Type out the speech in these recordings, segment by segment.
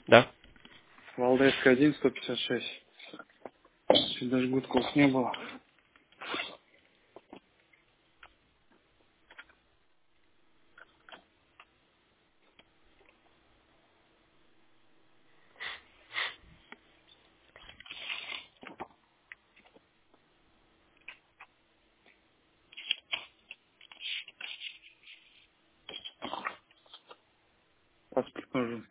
Да? Валдайская 1, 156. Чуть даже гудков не было. Паспорт нужен.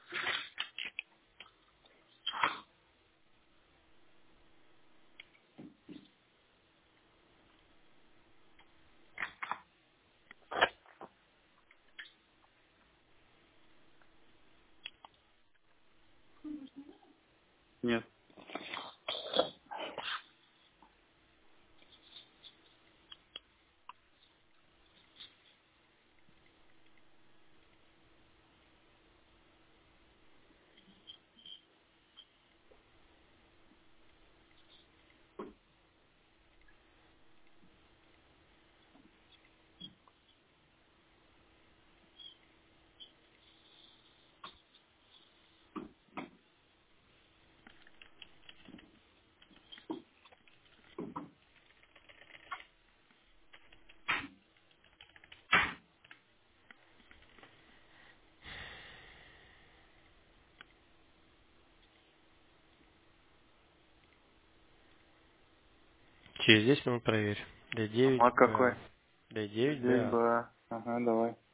Нет. Через 10 минут проверь. А D9 маг какой? B. D9 Здесь BA. бы. Ага, давай.